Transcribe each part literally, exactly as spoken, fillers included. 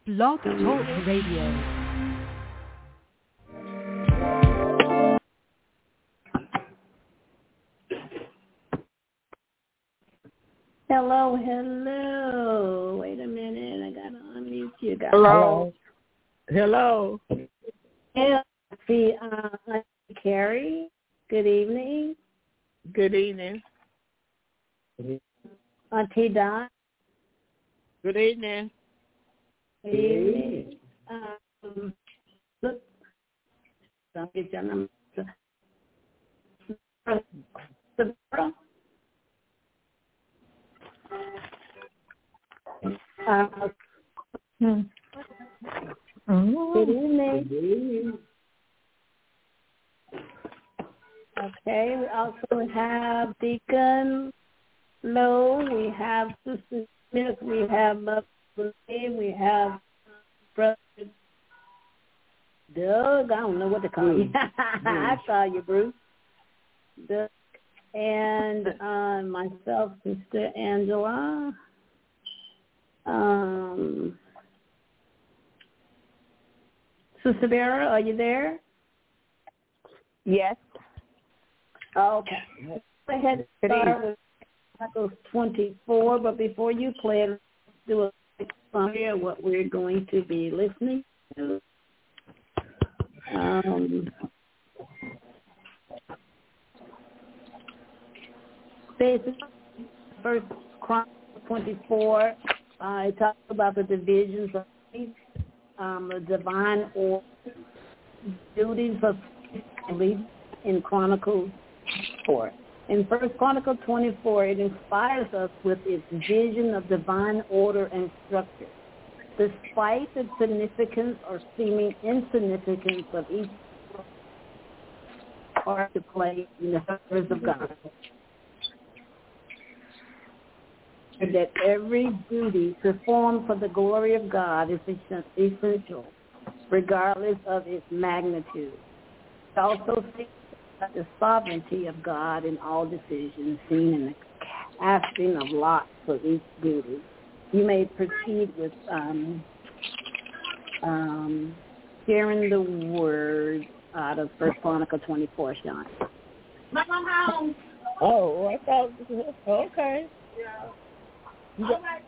Blog Talk Radio. Hello, hello. Wait a minute. I got to unmute you guys. Hello. Hello. Hello. See, uh, Carrie. Good evening. Good evening. Auntie Don. Good evening. Good evening. Um, look. Don't get your number. Uh, hmm. Good evening. Okay, we also have Deacon Lowe, we have Sister Smith, we have Mother Lee, we have Brother Doug, I don't know what to call you. I call you Bruce. Doug, and uh, myself, Sister Angela. Um, Sister Vera, are you there? Yes. Okay. Go ahead and start with Chronicles twenty-four, but before you play, let's do a quick summary of what we're going to be listening to. Um, basically, first Chronicles twenty-four, uh, it talks about the divisions of um, the divine order, duties of leaders in Chronicles four. In First Chronicles twenty-four, it inspires us with its vision of divine order and structure. Despite the significance or seeming insignificance of each part to play in the service of God, that every duty performed for the glory of God is essential, regardless of its magnitude. It also seeks the sovereignty of God in all decisions, seen in the casting of lots for each duty. You may proceed with um, um, sharing the word out of First Chronicles twenty-four, Sean. Oh, I thought, okay. Yeah.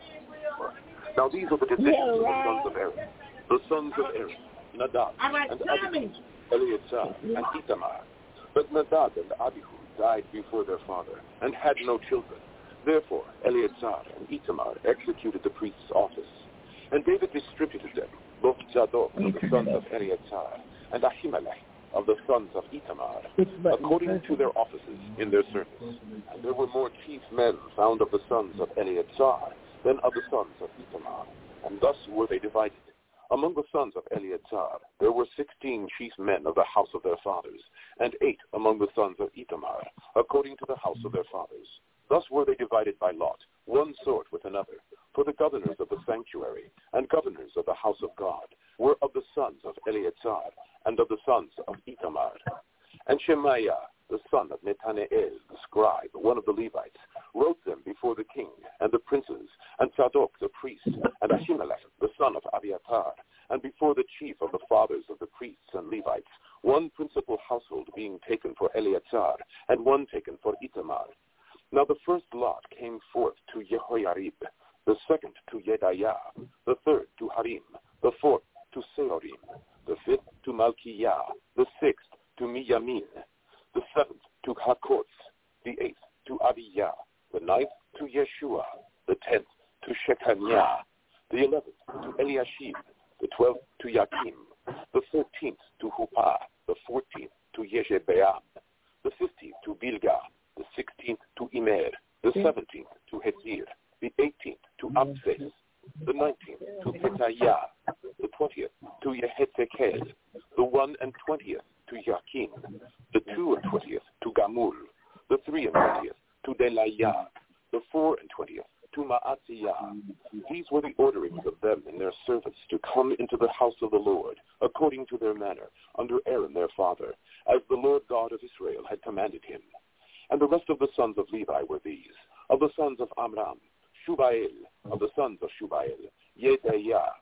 Now these are the descendants yeah, right. of the sons of Aaron. The sons of Aaron, Nadab right, and Abihu, Eleazar and Itamar. But Nadab and Abihu died before their father and had no children. Therefore, Eleazar and Itamar executed the priest's office. And David distributed them, both Zadok of the sons of Eleazar and Ahimelech of the sons of Itamar, according to their offices in their service. And there were more chief men found of the sons of Eleazar than of the sons of Itamar, and thus were they divided. Among the sons of Eleazar there were sixteen chief men of the house of their fathers, and eight among the sons of Itamar, according to the house of their fathers. Thus were they divided by lot, one sort with another. For the governors of the sanctuary and governors of the house of God were of the sons of Eleazar and of the sons of Itamar. And Shemaiah, the son of Nethaneel, the scribe, one of the Levites, wrote them before the king and the princes, and Zadok the priest, and Ahimelech, the son of Abiathar, and before the chief of the fathers of the priests and Levites, one principal household being taken for Eleazar, and one taken for Itamar. Now the first lot came forth to Jehoiarib, the second to Jedaiah, the third to Harim, the fourth to Seorim, the fifth to Malchijah, the sixth to Miyamin, the seventh to Hakkoz, the eighth to Abijah, the ninth to Yeshua, the tenth to Shechaniah, the eleventh to Eliashib, the twelfth to Yakim, the thirteenth to Huppah, the fourteenth to Yeshebeam, the fifteenth to Bilgah, the sixteenth to Immer, the seventeenth to Hezir, the eighteenth to Abses, the nineteenth to Petaiah, the twentieth to Yehezekel, the one and twentieth to Yakin, the two and twentieth to Gamul, the three and twentieth to Delaiah, the four and twentieth to Maaseiah. These were the orderings of them and their servants to come into the house of the Lord, according to their manner, under Aaron their father, as the Lord God of Israel had commanded him. And the rest of the sons of Levi were these: of the sons of Amram, Shubael; of the sons of Shubael, Jedaiah;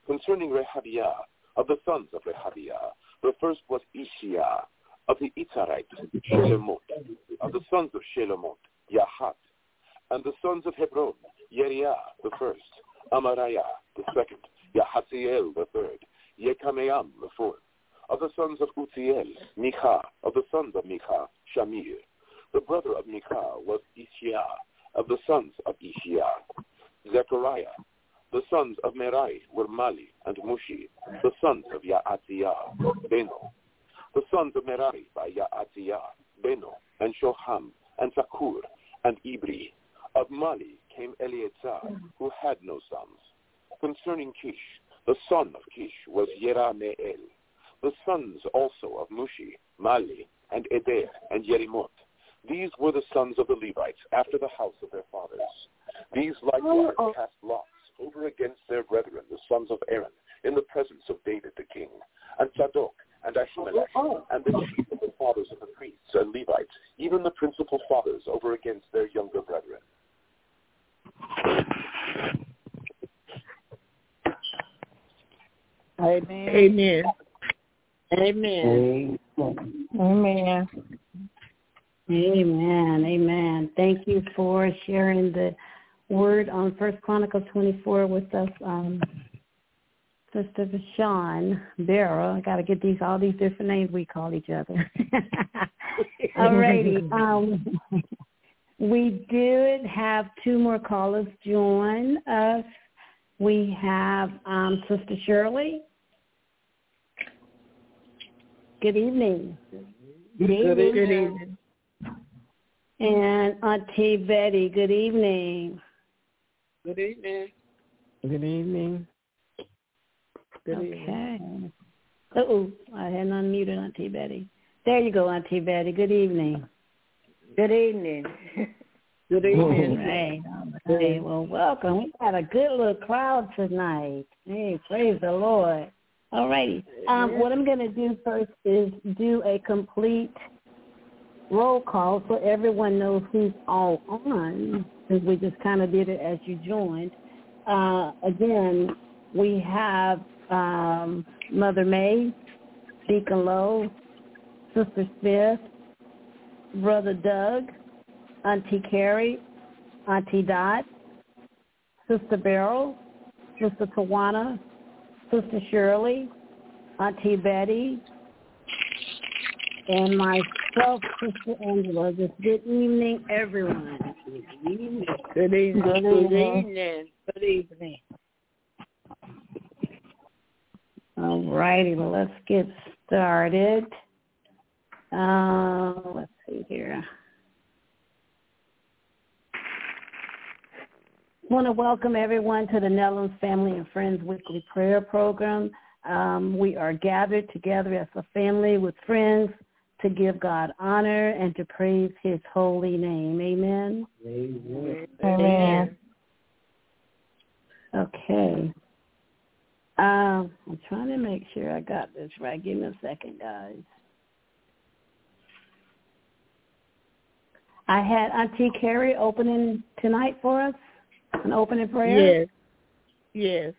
Concerning Rehabiah, of the sons of Rehabiah, the first was Ishiah, of the Itzarite, Shelemot, of the sons of Shelemot, Yahat, and the sons of Hebron, Yeriah the first, Amariah the second, Yahaziel the third, Yekameam the fourth, of the sons of Uzziel, Micha, of the sons of Micha, Shamir. The brother of Micha was Ishiah, of the sons of Ishiah, Zechariah. The sons of Merai were Mali and Mushi, the sons of Ya'aziah, Beno. The sons of Merari by Ya'aziah, Beno, and Shoham, and Zakur, and Ibri. Of Mali came Eleazar, who had no sons. Concerning Kish, the son of Kish was Yerameel. The sons also of Mushi, Mali, and Eder, and Yerimot. These were the sons of the Levites after the house of their fathers. These likewise cast lots over against their brethren, the sons of Aaron, in the presence of David the king, and Zadok, and Ahimelech, and the chief of the fathers of the priests and Levites, even the principal fathers over against their younger brethren. Amen. Amen. Amen. Amen. Amen. Amen. Thank you for sharing the word on First Chronicles twenty-four with us, um, Sister Sean Barra. I got to get these all these different names we call each other. All righty. Um, we did have two more callers join us. We have um, Sister Shirley. Good evening. Good evening. Good evening. And Auntie Betty, good evening. Good evening. Good evening. Good okay. evening. Uh-oh, I hadn't unmuted Auntie Betty. There you go, Auntie Betty. Good evening. Good evening. Good evening. Right. Hey, well, welcome. We got a good little crowd tonight. Hey, praise the Lord. All righty. Um, what I'm going to do first is do a complete roll call so everyone knows who's all on, because we just kind of did it as you joined. Uh, again, we have um, Mother May, Deacon Lowe, Sister Smith, Brother Doug, Auntie Carrie, Auntie Dot, Sister Beryl, Sister Tawana, Sister Shirley, Auntie Betty, and myself, Sister Angela. Just good evening, everyone. Good evening. Good evening. Good evening. Good evening. All righty, well, let's get started. Uh, let's see here. I want to welcome everyone to the Nellums Family and Friends Weekly Prayer Program. Um, we are gathered together as a family with friends to give God honor and to praise his holy name. Amen? Amen. Amen. Okay. Um, I'm trying to make sure I got this right. Give me a second, guys. I had Auntie Carrie opening tonight for us, an opening prayer. Yes. Yes.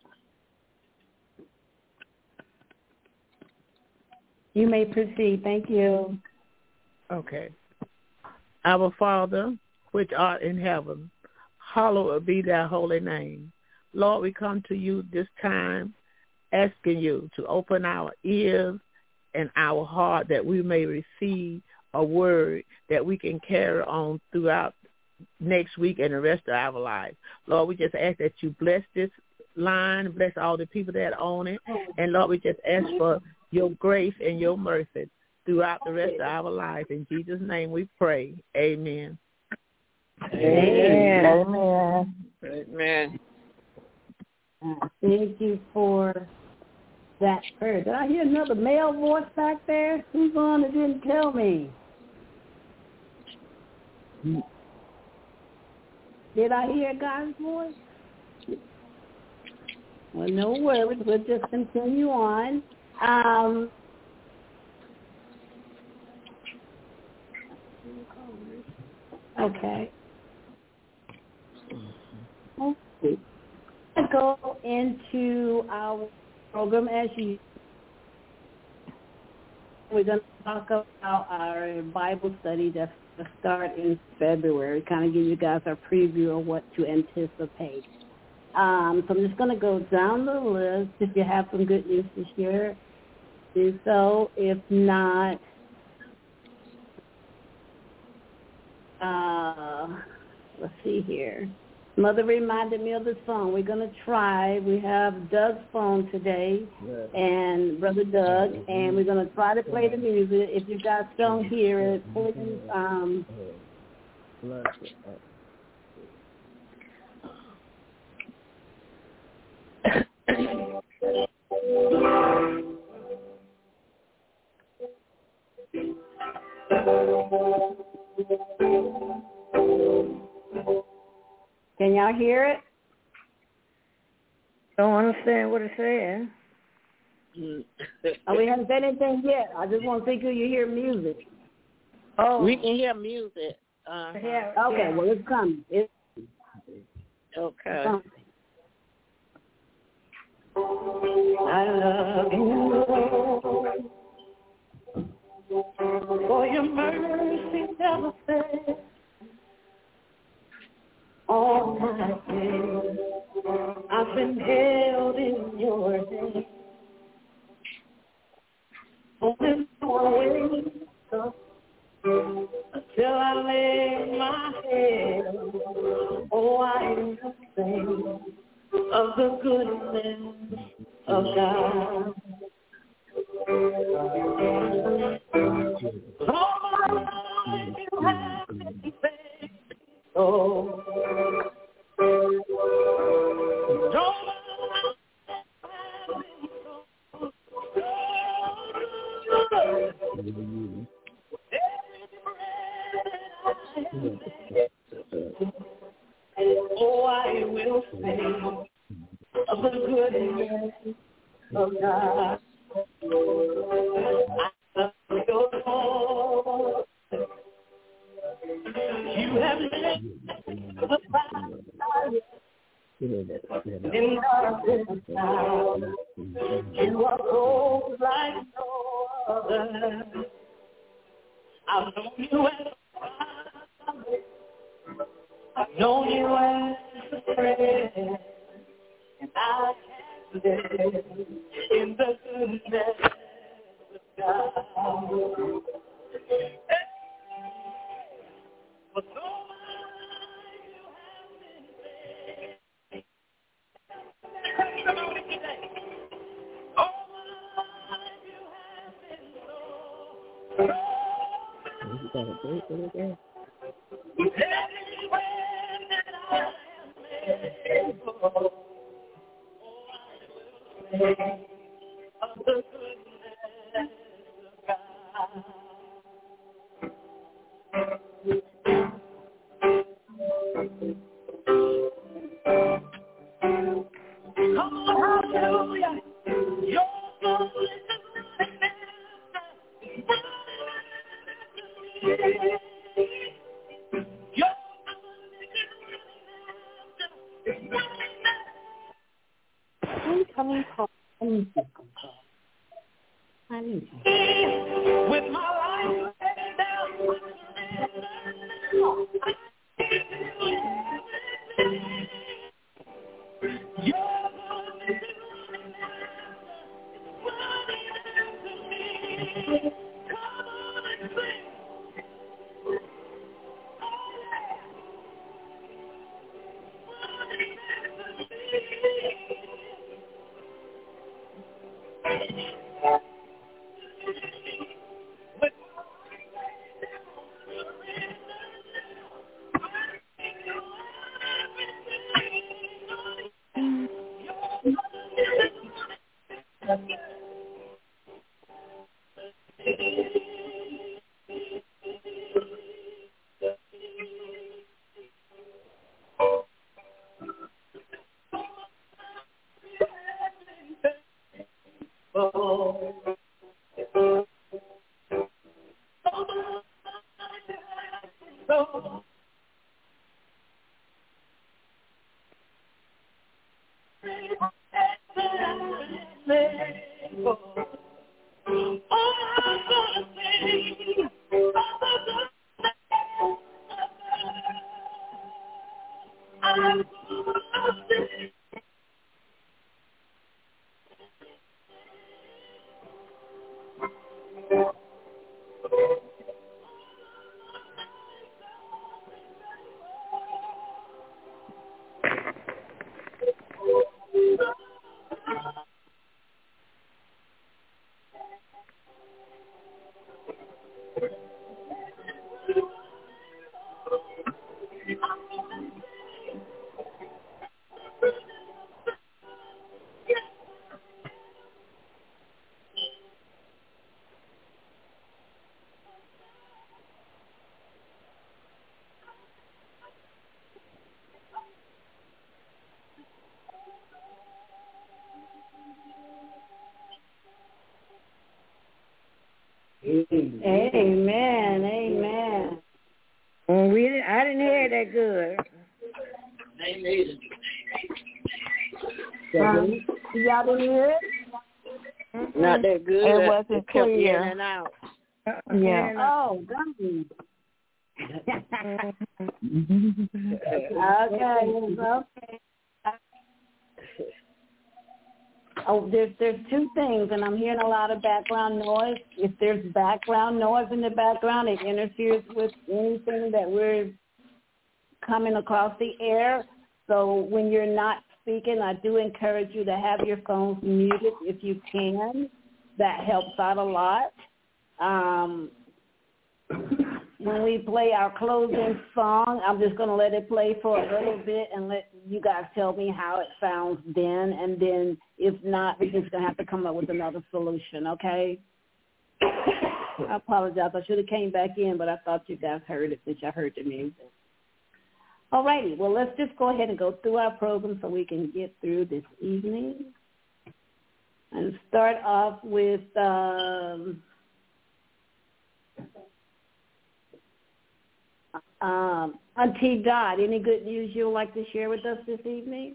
You may proceed. Thank you. Okay. Our Father, which art in heaven, hallowed be thy holy name. Lord, we come to you this time asking you to open our ears and our heart that we may receive a word that we can carry on throughout next week and the rest of our life. Lord, we just ask that you bless this line, bless all the people that own it, and Lord, we just ask for your grace and your mercy throughout the rest of our life. In Jesus' name we pray. Amen. Amen. Amen. Amen. Thank you for that prayer. Did I hear another male voice back there? Who's on that didn't tell me? Did I hear God's voice? Well, no worries. We'll just continue on. Um, okay. Okay. Go into our program as you. We're going to talk about our Bible study that's going to start in February, kind of give you guys a preview of what to anticipate. Um, so I'm just going to go down the list. If you have some good news to share, do so. If not, uh, let's see here. Mother reminded me of the song. We're going to try. We have Doug's phone today, and Brother Doug, and we're going to try to play the music. If you guys don't hear it, please. Um, Can y'all hear it? Don't understand what it's saying. Oh, we haven't said anything yet. I just want to see could you hear music. Oh, we can hear music. Uh-huh. Yeah, okay, yeah. Well, it's coming. It's okay. Coming. I love you, for your mercy never fails. All my days I've been held in your hand. Holding away until I lay my head. Oh, I will sing of the goodness of God. All my life you have been faithful. Oh, I will sing of the goodness of God. I love your Lord. You have led the fire in darkness now. You are cold like no other. I've known you as a father. I've known you as a friend. And I have lived in the goodness of God. For so much you have been faithful. Testimony today. Oh, my, you have been so, so good. Everywhere that I am able, oh, I will sing of the goodness of God. Come on, hallelujah. Your goodness is running. Your incoming call. With my life laid down, your goodness is running after me. Come on and sing. Oh, Amen. Amen. Well, we didn't, I didn't hear that good. Um, y'all didn't hear it? Not that good. It wasn't It kept clear. in and out. Yeah. Oh, dang. Okay. Okay. Oh, there's there's two things, and I'm hearing a lot of background noise. If there's background noise in the background, it interferes with anything that we're coming across the air. So when you're not speaking, I do encourage you to have your phones muted if you can. That helps out a lot. Um, when we play our closing song, I'm just going to let it play for a little bit and let you guys tell me how it sounds then. And then if not, we're just going to have to come up with another solution, okay? I apologize. I should have came back in, but I thought you guys heard it since I heard the music. All righty. Well, let's just go ahead and go through our program so we can get through this evening. And start off with... Um, Um, Auntie Dot, any good news you would like to share with us this evening?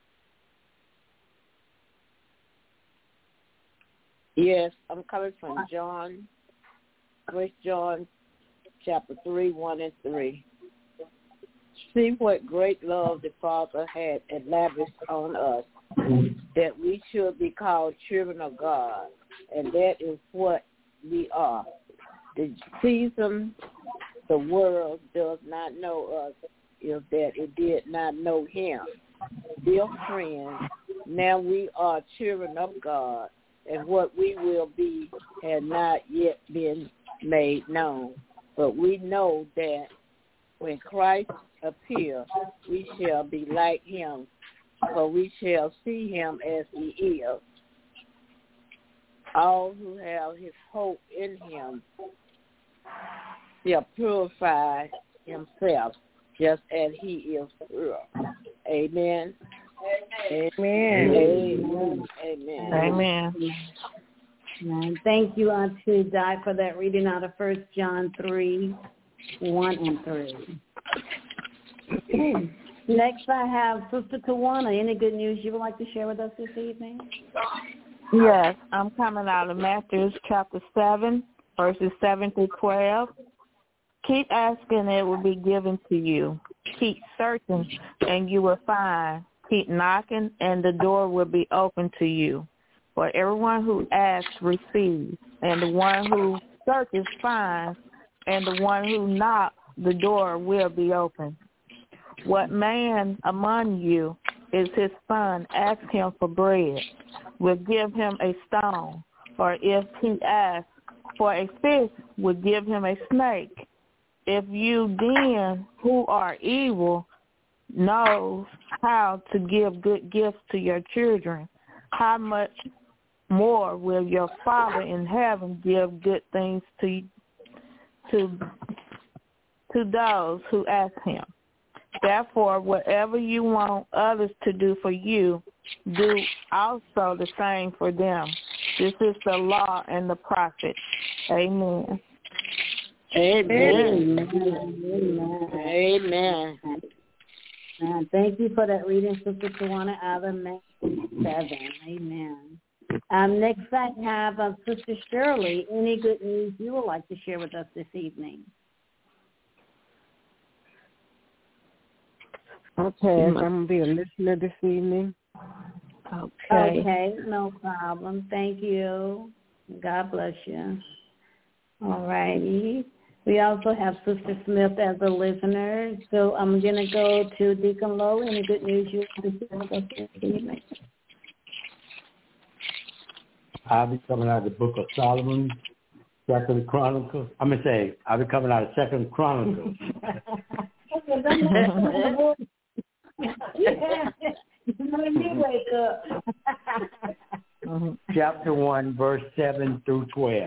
Yes, I'm coming from John, First John, chapter three, one and three. See what great love the Father had lavished on us, that we should be called children of God, and that is what we are. The season the world does not know us is that it did not know him. Dear friends, now we are children of God, and what we will be has not yet been made known. But we know that when Christ appears, we shall be like him, for we shall see him as he is. All who have his hope in him shall purify himself just as he is pure. Amen. Amen. Amen. Amen. Amen. And thank you, Auntie Di, for that reading out of First John three, one and three. Next, I have Sister Tawana. Any good news you would like to share with us this evening? Yes, I'm coming out of Matthew chapter seven, verses seven through twelve. Keep asking, it will be given to you. Keep searching, and you will find. Keep knocking, and the door will be open to you. For everyone who asks receives, and the one who searches finds, and the one who knocks, the door will be open. What man among you is his son asks him for bread, will give him a stone, or if he asks for a fish, will give him a snake? If you then, who are evil, know how to give good gifts to your children, how much more will your Father in heaven give good things to to to those who ask him? Therefore, whatever you want others to do for you, do also the same for them. This is the law and the prophets. Amen. Amen. Amen. Amen. And thank you for that reading, Sister Tawana, out of Matthew seven. Amen. Um, next, I have uh, Sister Shirley. Any good news you would like to share with us this evening? Okay, I'm going to be a listener this evening. Okay. Okay, no problem. Thank you. God bless you. All righty. We also have Sister Smith as a listener. So I'm going to go to Deacon Lowe. Any good news you want to share with us this evening? I'll be coming out of the book of Solomon, Second Chronicles. I'm going to say, I'll be coming out of Second Chronicles. Let me wake up. Chapter one, verse seven through twelve.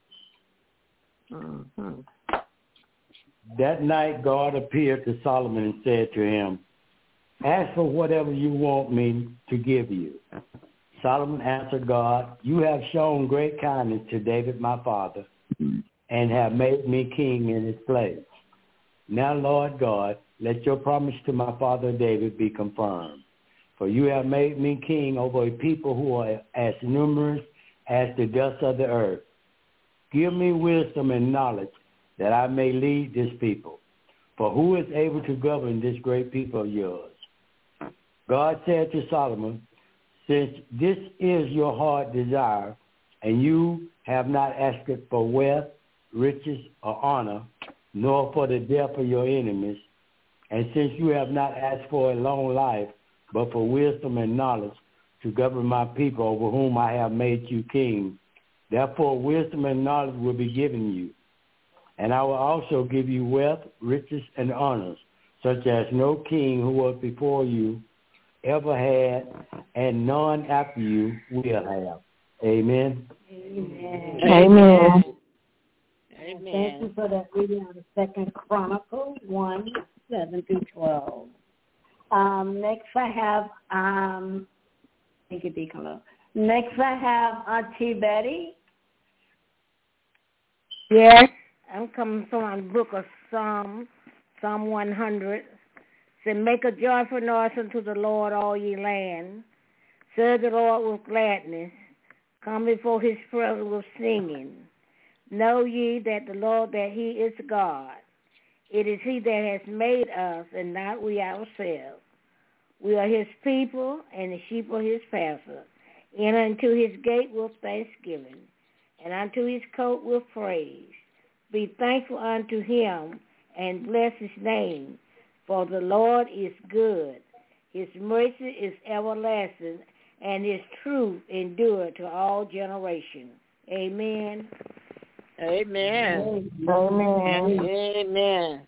Mm-hmm. That night God appeared to Solomon and said to him, ask for whatever you want me to give you. Solomon answered God, you have shown great kindness to David my father, and have made me king in his place. Now, Lord God, let your promise to my father David be confirmed. For you have made me king over a people who are as numerous as the dust of the earth. Give me wisdom and knowledge that I may lead this people. For who is able to govern this great people of yours? God said to Solomon, since this is your heart desire, and you have not asked it for wealth, riches, or honor, nor for the death of your enemies, and since you have not asked for a long life, but for wisdom and knowledge to govern my people over whom I have made you king, therefore wisdom and knowledge will be given you. And I will also give you wealth, riches, and honors, such as no king who was before you ever had, and none after you will have. Amen. Amen. Amen. Amen. Thank you for that reading of the Second Chronicles one, seven through twelve. Um, next I have, um, thank you, Deacon Lou. Next I have Auntie Betty. Yes, I'm coming from the book of Psalm, Psalm one hundred. Say, make a joyful noise unto the Lord, all ye land. Serve the Lord with gladness. Come before his presence with singing. Know ye that the Lord, that he is God. It is he that has made us, and not we ourselves. We are his people, and the sheep of his pasture. Enter into his gate with thanksgiving, and unto his court with praise. Be thankful unto him, and bless his name. For the Lord is good. His mercy is everlasting, and his truth endure to all generations. Amen. Amen. Amen. Amen.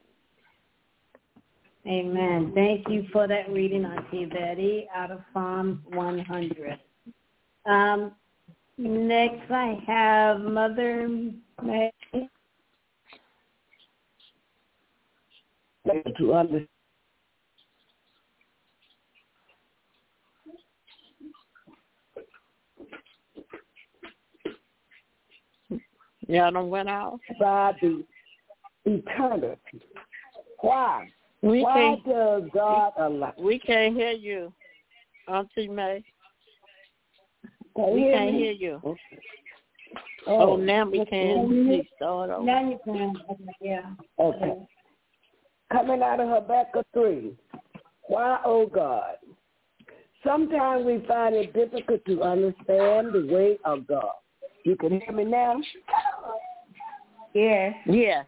Amen. Thank you for that reading, Auntie Betty, out of Psalms one hundred. Um, next I have Mother Mary. To understand. Y'all done went out? By the eternity. Why? We Why can't, does God allow? we can't hear you, Auntie May. Can We you can't me? hear you. Oh, Oh, now we can. Please start over. Now you can. Yeah. Okay. Coming out of Habakkuk three. Why, oh God? Sometimes we find it difficult to understand the way of God. You can hear me now? Yes. Yes.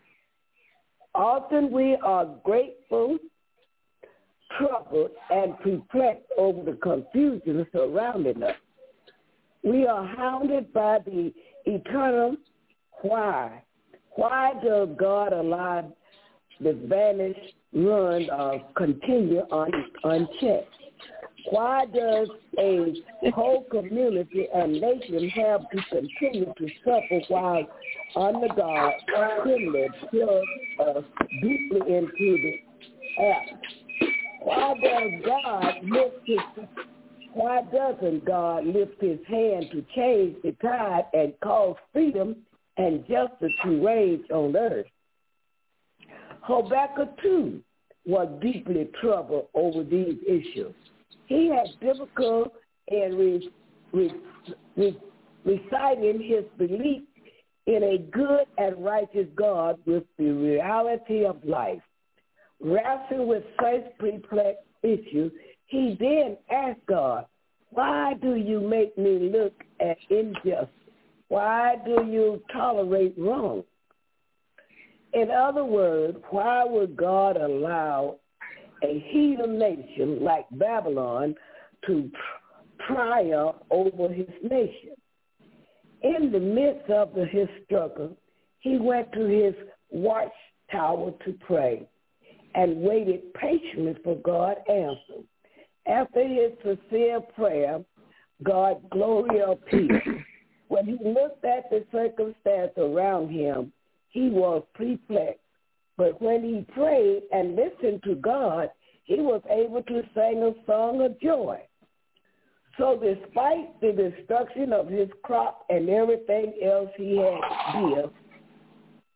Often we are grateful, troubled, and perplexed over the confusion surrounding us. We are hounded by the eternal why. Why does God allow the vanished run or continue un, unchecked? Why does a whole community and nation have to continue to suffer while under God criminally plunge us deeply into the act? Why does God lift his why doesn't God lift his hand to change the tide and cause freedom and justice to rage on earth? Habakkuk too was deeply troubled over these issues. He had difficulty in re, re, re, reciting his belief in a good and righteous God with the reality of life. Wrestling with such perplexed issues, he then asked God, why do you make me look at injustice? Why do you tolerate wrong? In other words, why would God allow a heathen nation like Babylon to triumph over his nation? In the midst of the, his struggle, he went to his watchtower to pray and waited patiently for God's answer. After his sincere prayer, God's glory appeared. When he looked at the circumstance around him, he was perplexed. But when he prayed and listened to God, he was able to sing a song of joy. So despite the destruction of his crop and everything else he had to give,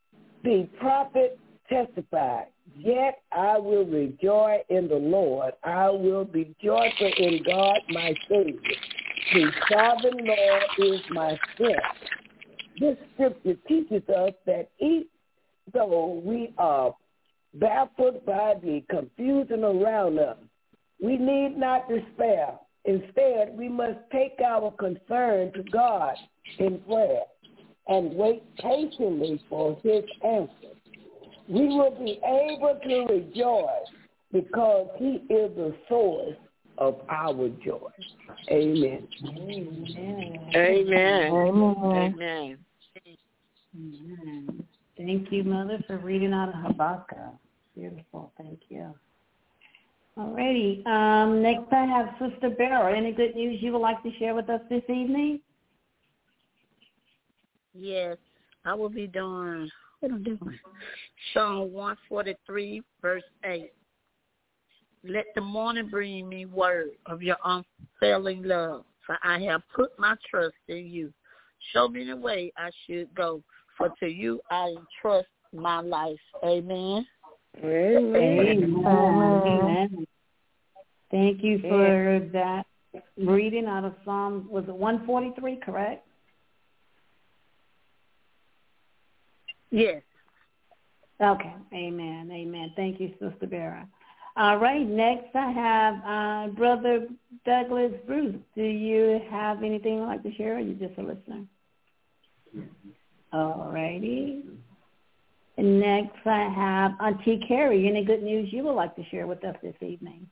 The prophet testified, yet I will rejoice in the Lord. I will be joyful in God my Savior. The sovereign Lord is my strength. This scripture teaches us that even though we are baffled by the confusion around us, we need not despair. Instead, we must take our concern to God in prayer and wait patiently for his answer. We will be able to rejoice because he is the source of our joy. Amen. Amen. Amen. Amen. Amen. Thank you, Mother, for reading out of Habakkuk. Beautiful. Thank you. All righty. Um, next I have Sister Beryl. Any good news you would like to share with us this evening? Yes, I will be doing, what am I doing? Psalm one forty-three, verse eight. Let the morning bring me word of your unfailing love, for I have put my trust in you. Show me the way I should go, for to you I entrust my life. Amen. Amen. Amen. Thank you for that reading out of Psalm, was it one forty-three, correct? Yes. Okay. Amen. Amen. Thank you, Sister Vera. All right. Next, I have uh, Brother Douglas Bruce. Do you have anything you'd like to share, or are you just a listener? All righty. And next, I have Auntie Carrie. Any good news you would like to share with us this evening?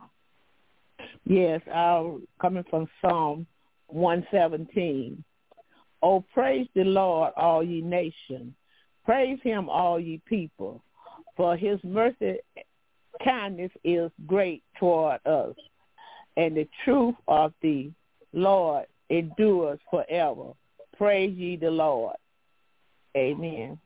Yes, uh, coming from Psalm one seventeen. Oh, praise the Lord, all ye nations. Praise him, all ye people, for his mercy kindness is great toward us, and the truth of the Lord endures forever. Praise ye the Lord. Amen.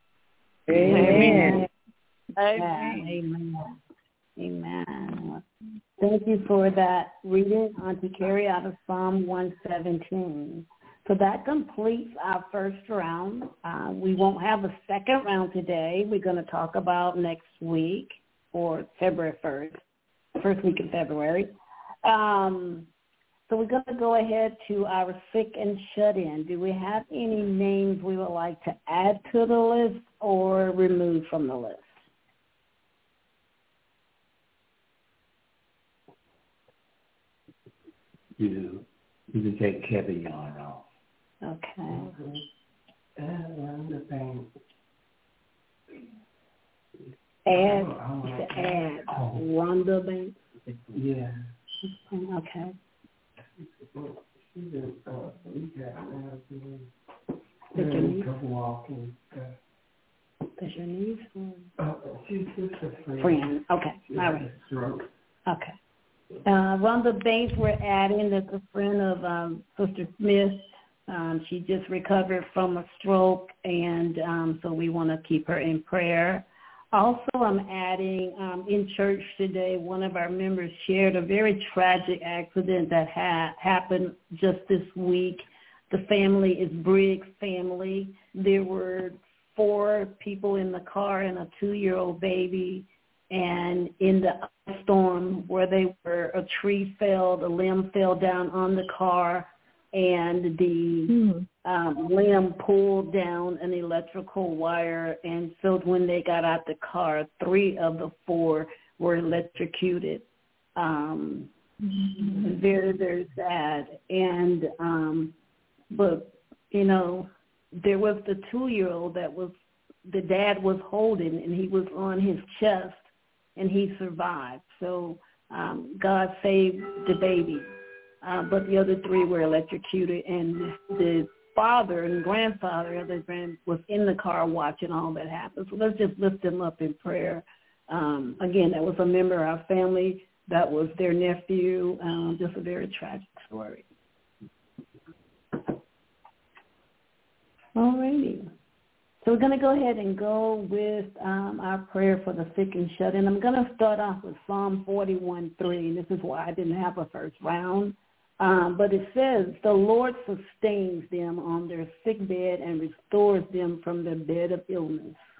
Amen. Amen. Amen. Amen. Thank you for that reading, Auntie Carrie, out of Psalm one seventeen. So that completes our first round. Uh, we won't have a second round today. We're going to talk about next week, or February first, first week in February. Um, so we're going to go ahead to our sick and shut-in. Do we have any names we would like to add to the list or remove from the list? You, you can take Kevin Yarn off. Okay. Mm-hmm. Uh, the thing. Add, you said add Oh. Rhonda Banks? Yeah. Okay. Does your niece? Walking. Does your niece? Oh, she's just a friend. Friend. Okay. All right. Okay. Uh, Rhonda Banks, we're adding, that's a friend of um, Sister Smith. Um, she just recovered from a stroke, and um, so we want to keep her in prayer. Also, I'm adding, um, in church today, one of our members shared a very tragic accident that ha- happened just this week. The family is Briggs family. There were four people in the car and a two-year-old baby. And in the storm where they were, a tree fell, a limb fell down on the car, and the mm-hmm. um, limb pulled down an electrical wire. And so when they got out the car, three of the four were electrocuted. Um, mm-hmm. Very, very sad. And um, but you know, there was the two-year-old that was the dad was holding, and he was on his chest. And he survived. So um, God saved the baby. Uh, but the other three were electrocuted. And the father and grandfather of the grand was in the car watching all that happen. So let's just lift them up in prayer. Um, again, that was a member of our family. That was their nephew. Um, just a very tragic story. All righty. So we're going to go ahead and go with um, our prayer for the sick and shut-in. I'm going to start off with Psalm forty-one three. This is why I didn't have a first round. Um, but it says, the Lord sustains them on their sick bed and restores them from their bed of illness.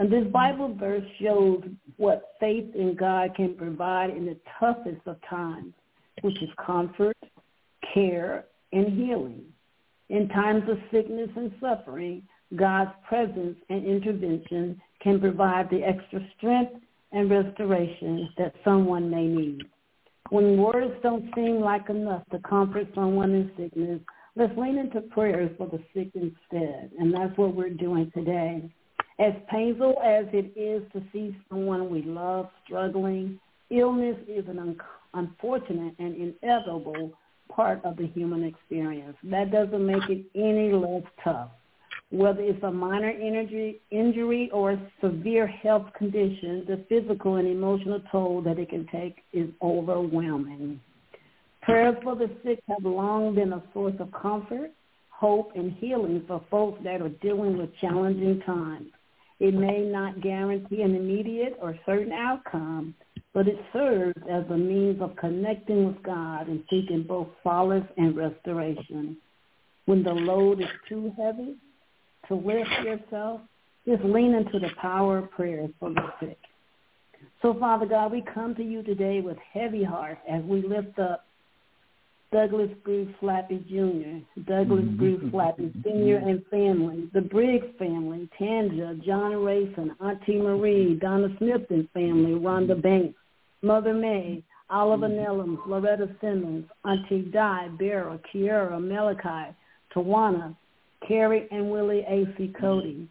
And this Bible verse shows what faith in God can provide in the toughest of times, which is comfort, care, and healing. In times of sickness and suffering, God's presence and intervention can provide the extra strength and restoration that someone may need. When words don't seem like enough to comfort someone in sickness, let's lean into prayers for the sick instead, and that's what we're doing today. As painful as it is to see someone we love struggling, illness is an un- unfortunate and inevitable part of the human experience. That doesn't make it any less tough. Whether it's a minor injury, injury or a severe health condition, the physical and emotional toll that it can take is overwhelming. Prayers for the sick have long been a source of comfort, hope, and healing for folks that are dealing with challenging times. It may not guarantee an immediate or certain outcome, but it serves as a means of connecting with God and seeking both solace and restoration. When the load is too heavy to lift yourself, just lean into the power of prayer for the sick. So, Father God, we come to you today with heavy hearts as we lift up Douglas Bruce Flappy Junior, Douglas mm-hmm. Bruce Flappy Senior and family, the Briggs family, Tanja, John Rayson, Auntie Marie, Donna Smith and family, Rhonda Banks, Mother May, Oliver Nellums, Loretta Simmons, Auntie Di, Beryl, Kiera, Malachi, Tawana, Carrie and Willie A C. Cody,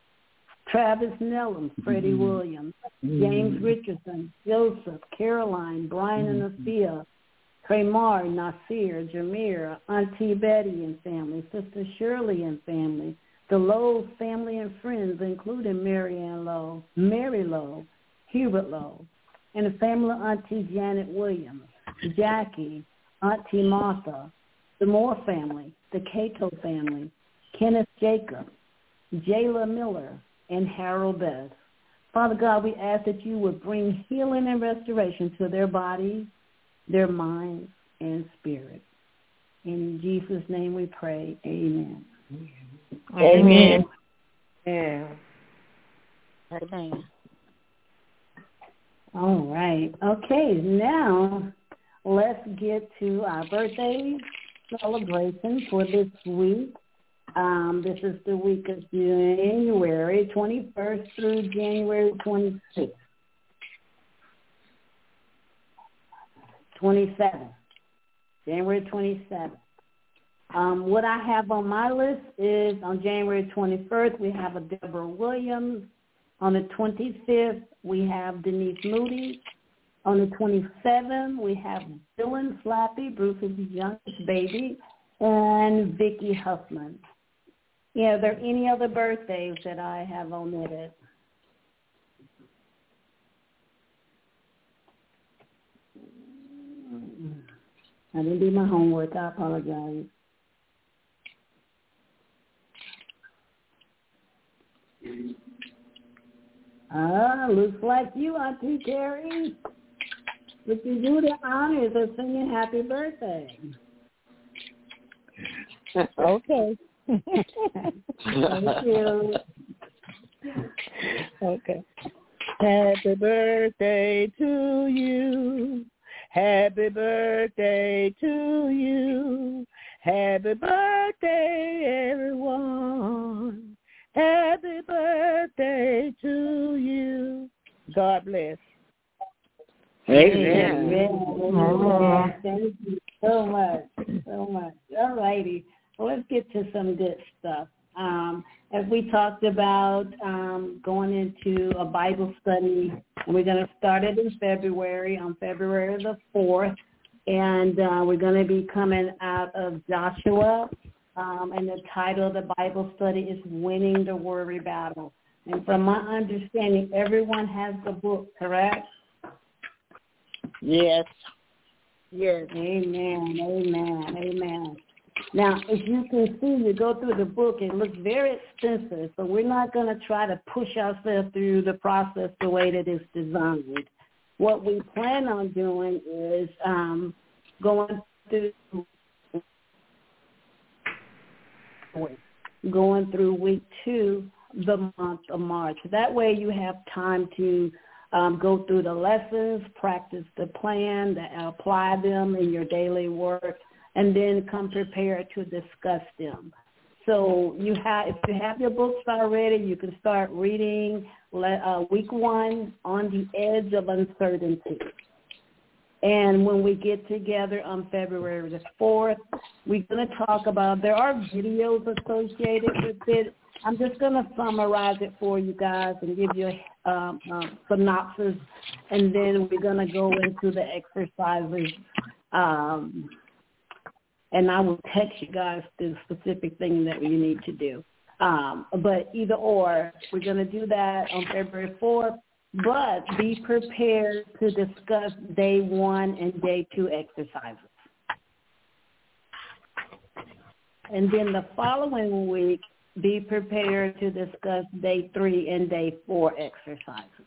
Travis Nellums, Freddie mm-hmm. Williams, James mm-hmm. Richardson, Joseph, Caroline, Brian mm-hmm. and Athea, Kramer, Nasir, Jameer, Auntie Betty and family, Sister Shirley and family, the Lowe family and friends, including Mary Ann Lowe, Mary Lowe, Hubert Lowe, and the family of Auntie Janet Williams, Jackie, Auntie Martha, the Moore family, the Cato family, Kenneth Jacob, Jayla Miller, and Harold Bess. Father God, we ask that you would bring healing and restoration to their bodies, their minds, and spirit. In Jesus' name we pray. Amen. Amen. Amen. Amen. All right. Okay, now let's get to our birthday celebration for this week. Um, this is the week of January twenty-first through January twenty-sixth. twenty-seventh. January twenty-seventh. Um, what I have on my list is on January twenty-first, we have a Deborah Williams. On the twenty-fifth, we have Denise Moody. On the twenty-seventh, we have Dylan Slappy, Bruce's youngest baby, and Vicki Huffman. Yeah, are there any other birthdays that I have omitted? I didn't do my homework. I apologize. Ah, looks like you, Auntie Terry. But you do the honors of singing happy birthday. Okay. Thank you. Okay. Happy birthday to you. Happy birthday to you. Happy birthday, everyone. Happy birthday to you. God bless. Amen. Amen. Amen. Thank you so much. So much. All righty. Well, let's get to some good stuff. Um, as we talked about um, going into a Bible study, and we're going to start it in February, on February the fourth, and uh, we're going to be coming out of Joshua, um, and the title of the Bible study is Winning the Worry Battle. And from my understanding, everyone has the book, correct? Yes. Yes. Amen, amen, amen. Now, as you can see, you go through the book, it looks very extensive, so we're not going to try to push ourselves through the process the way that it's designed. What we plan on doing is um, going through going through week two the month of March. That way you have time to um, go through the lessons, practice the plan, to apply them in your daily work, and then come prepared to discuss them. So you have, if you have your books already, you can start reading uh, week one, On the Edge of Uncertainty. And when we get together on February the fourth, we're going to talk about, there are videos associated with it. I'm just going to summarize it for you guys and give you a um, um, synopsis, and then we're going to go into the exercises. Um, and I will text you guys the specific thing that you need to do. Um, but either or, we're going to do that on February fourth. But be prepared to discuss day one and day two exercises. And then the following week, be prepared to discuss day three and day four exercises.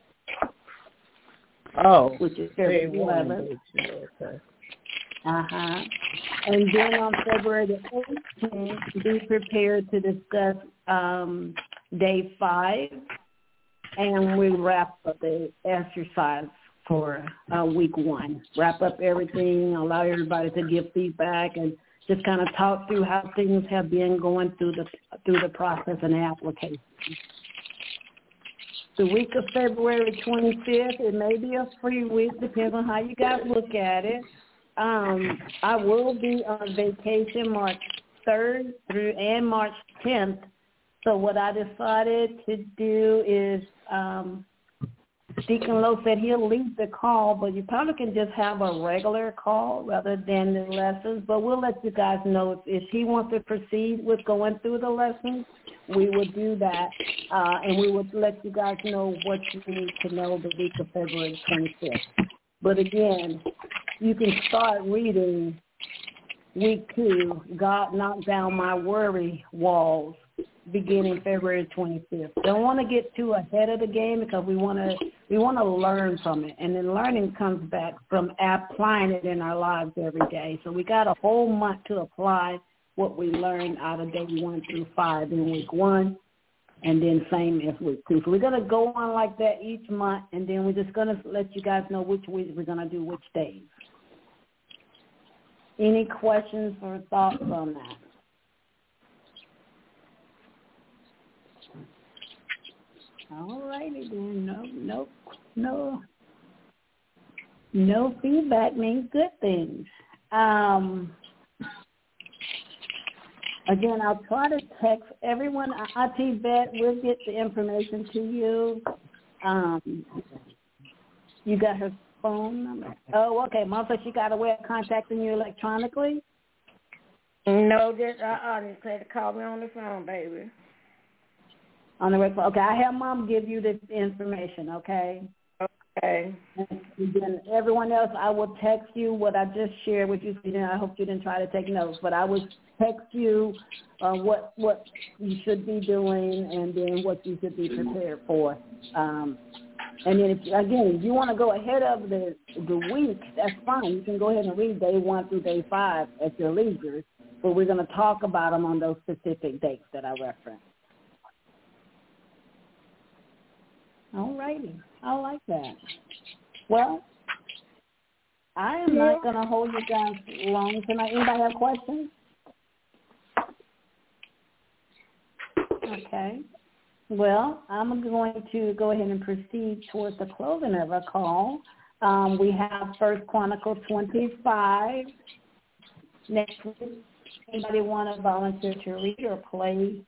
Oh, which is February eleventh. Okay. Uh-huh. And then on February the eighteenth, be prepared to discuss um, day five. And we wrap up the exercise for uh, week one. Wrap up everything, allow everybody to give feedback, and just kind of talk through how things have been going through the through the process and the application. The week of February twenty-fifth, it may be a free week, depends on how you guys look at it. Um, I will be on vacation March third through and March tenth. So what I decided to do is, um, Deacon Lowe said he'll lead the call, but you probably can just have a regular call rather than the lessons. But we'll let you guys know if, if he wants to proceed with going through the lessons, we will do that. Uh, and we will let you guys know what you need to know the week of February twenty-fifth. But again, you can start reading week two, God Knocked Down My Worry Walls, beginning February twenty-fifth. Don't want to get too ahead of the game because we want to we want to learn from it, and then learning comes back from applying it in our lives every day. So we got a whole month to apply what we learned out of day one through five in week one, and then same as week two. So we're going to go on like that each month, and then we're just going to let you guys know which week we're going to do which days. Any questions or thoughts on that? All righty then. No, no, no, no feedback means good things. Um, again, I'll try to text everyone. I T Vet, we'll get the information to you. Um, you got her phone number? Oh, okay. Mom said she got a way of contacting you electronically? No, just uh-uh. Just had to call me on the phone, baby. On the record. Okay, I have Mom give you this information, okay? Okay. And then everyone else, I will text you what I just shared with you. I hope you didn't try to take notes, but I will text you uh, what what you should be doing and then what you should be prepared for. Um, and then, if, again, if you want to go ahead of the the week, that's fine. You can go ahead and read day one through day five at your leisure, but we're going to talk about them on those specific dates that I referenced. All righty. I like that. Well, I am not going to hold you guys long tonight. Anybody have questions? Okay. Well, I'm going to go ahead and proceed towards the closing of our call. Um, we have First Chronicles twenty-five next week. Anybody want to volunteer to read or play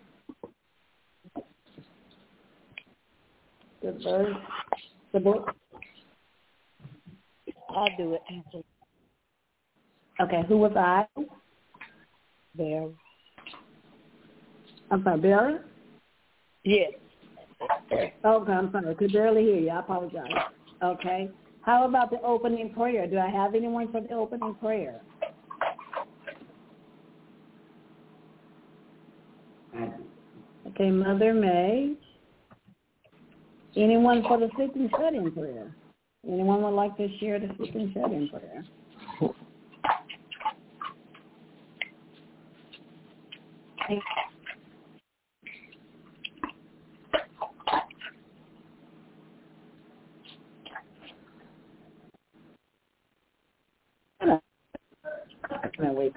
the verse, the book? I'll do it. Okay, who was I? Barry. I'm sorry, Barry? Yes. Okay, I'm sorry. I could barely hear you. I apologize. Okay. How about the opening prayer? Do I have anyone for the opening prayer? Okay, Mother May. Anyone for the sick and shut-in prayer? Anyone would like to share the sick and shut-in prayer?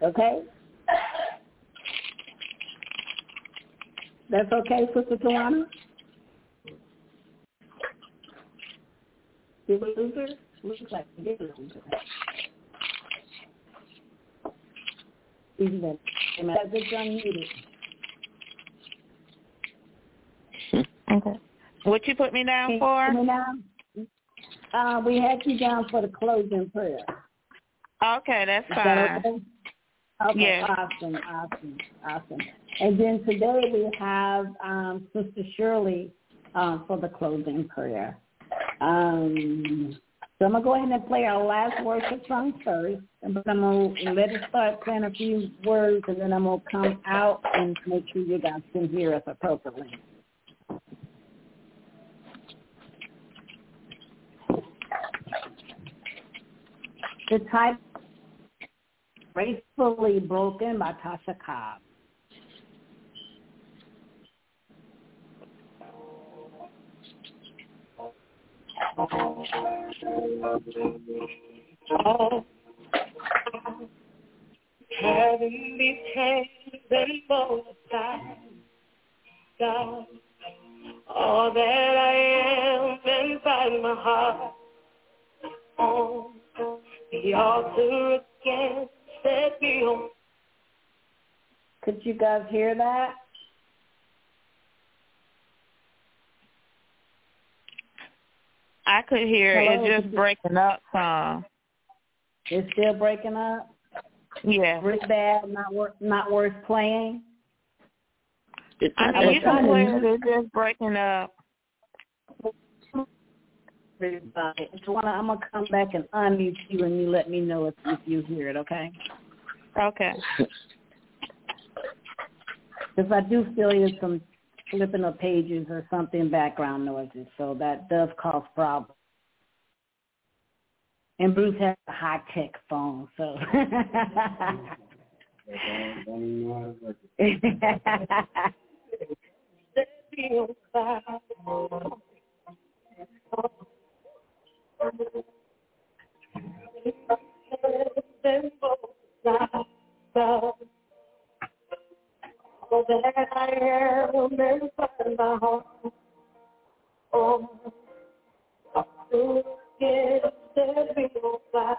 Okay? That's okay, Sister Tawana? Did we lose her? Looks like we did lose her. Even that, that's just unmuted. Okay. What you put me down Can for? You put me down? Uh, we had you down for the closing prayer. Okay, that's Is fine. that okay? Okay, yes. awesome, awesome, awesome. And then today we have um, Sister Shirley um, for the closing prayer. Um, so I'm going to go ahead and play our last worship song first, but I'm going to let it start playing a few words, and then I'm going to come out and make sure you guys can hear us appropriately. The title, Gracefully Broken by Tasha Cobb. Oh, having these hands and both sides, God, all that I am inside my heart, on the altar again, set me on. Could you guys hear that? I could hear Hello? it just breaking up some. It's still breaking up? Yeah. Really bad, not worth, not worth playing? I mean, you can play it, it's just breaking up. So I'm going to come back and unmute you, and you let me know if, if you hear it, okay? Okay. Because I do feel there's some flipping of pages or something, background noises, so that does cause problems. And Bruce has a high-tech phone, so. All that I am inside my heart, oh, to get set me on fire.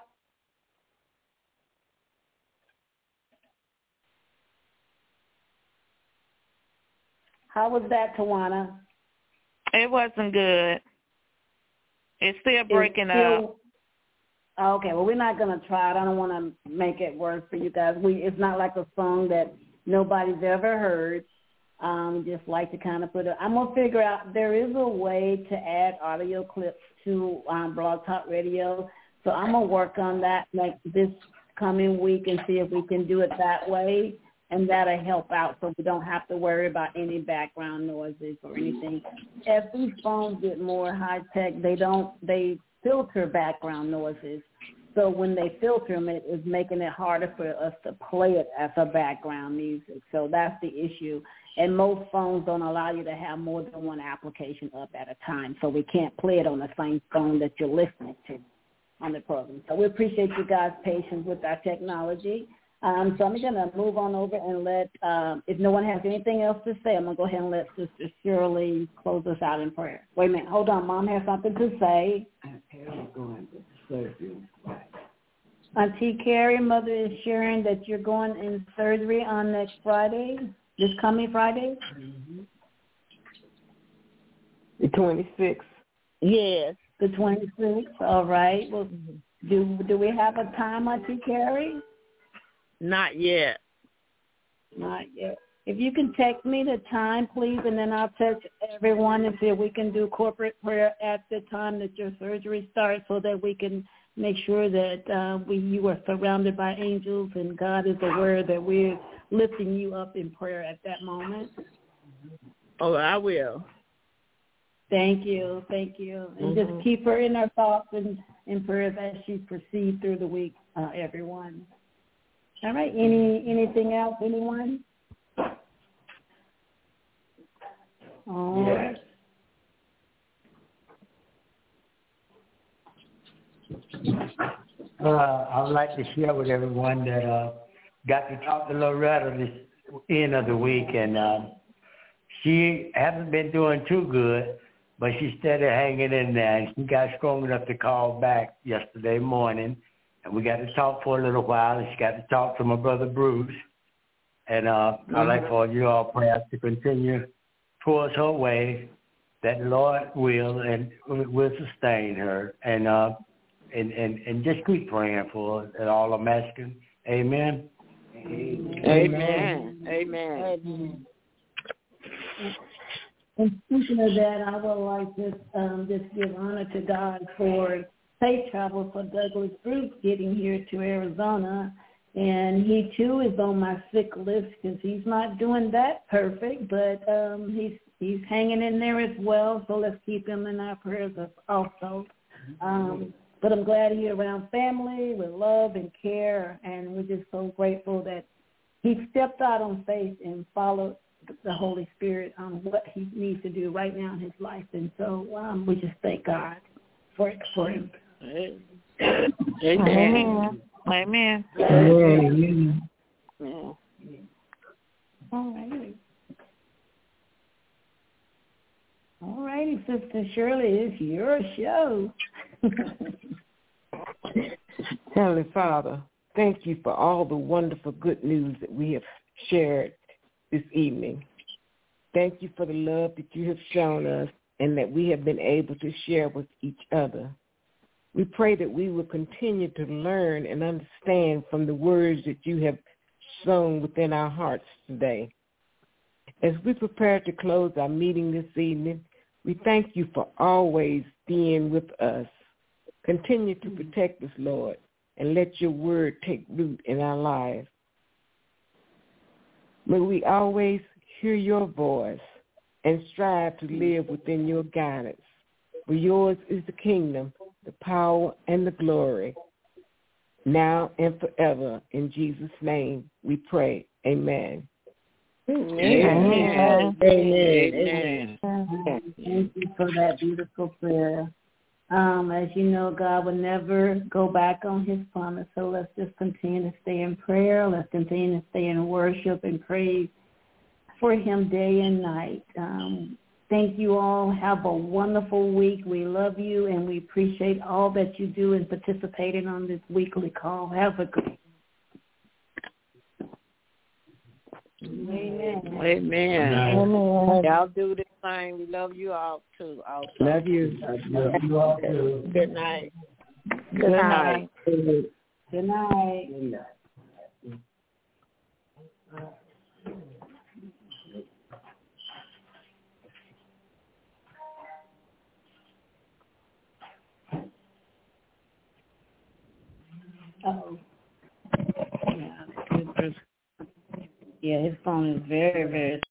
How was that, Tawana? It wasn't good. It's still breaking it's still, up. Okay, well, we're not going to try it. I don't want to make it worse for you guys. We It's not like a song that nobody's ever heard. Um, just like to kind of put it. I'm going to figure out, there is a way to add audio clips to um, Blog Talk Radio. So I'm going to work on that like this coming week and see if we can do it that way. And that'll help out so we don't have to worry about any background noises or anything. As these phones get more high-tech, they don't, they filter background noises. So when they filter them, it is making it harder for us to play it as a background music. So that's the issue. And most phones don't allow you to have more than one application up at a time. So we can't play it on the same phone that you're listening to on the program. So we appreciate you guys' patience with our technology. Um, so I'm going to move on over and let, um, if no one has anything else to say, I'm going to go ahead and let Sister Shirley close us out in prayer. Wait a minute. Hold on. Mom has something to say. Auntie Carrie, Mother is sharing that you're going in surgery on next Friday, this coming Friday? Mm-hmm. The twenty-sixth. Yes. The twenty-sixth. All right. Well, do, do we have a time, Auntie Carrie? Not yet. Not yet. If you can text me the time, please, and then I'll text everyone and see if we can do corporate prayer at the time that your surgery starts so that we can make sure that uh, we you are surrounded by angels and God is aware that we're lifting you up in prayer at that moment. Oh, I will. Thank you. Thank you. And Mm-hmm. just keep her in our thoughts and in prayers as she proceeds through the week, uh, everyone. All right. Any anything else? Anyone? All right. Uh, I would like to share with everyone that uh, got to talk to Loretta this end of the week, and uh, she hasn't been doing too good, but she's steady hanging in there. And she got strong enough to call back yesterday morning, and we got to talk for a little while, and she got to talk to my brother Bruce. And uh, mm-hmm. I'd like for you all prayers to continue towards her way, that the Lord will and will sustain her, and uh, and, and, and just keep praying for her. And all I'm asking, amen. Amen. Amen. Amen. Amen. And speaking of that, I would like to um, just give honor to God for safe travel for Douglas Bruce getting here to Arizona. And he, too, is on my sick list because he's not doing that perfect, but um, he's he's hanging in there as well, so let's keep him in our prayers also. Um, but I'm glad he's around family with love and care, and we're just so grateful that he stepped out on faith and followed the Holy Spirit on what he needs to do right now in his life. And so um, we just thank God for, for him. Amen. Amen. Amen. Amen. Yeah. All right. All righty, Sister Shirley, it's your show. Heavenly Father, thank you for all the wonderful good news that we have shared this evening. Thank you for the love that you have shown us and that we have been able to share with each other. We pray that we will continue to learn and understand from the words that you have sown within our hearts today. As we prepare to close our meeting this evening, we thank you for always being with us. Continue to protect us, Lord, and let your word take root in our lives. May we always hear your voice and strive to live within your guidance. For yours is the kingdom, the power, and the glory, now and forever. In Jesus' name we pray. Amen. Amen. Amen. Amen. Amen. Thank you for that beautiful prayer. Um, as you know, God will never go back on his promise, so let's just continue to stay in prayer. Let's continue to stay in worship and praise for him day and night. Um, thank you all. Have a wonderful week. We love you, and we appreciate all that you do in participating on this weekly call. Have a great Amen. Amen. Amen. Y'all do the same. We love you all too. Also. Love you. Love you all too. Good night. Good, Good night. night. Good night. Good night. Oh. Yeah, yeah, his phone is very, very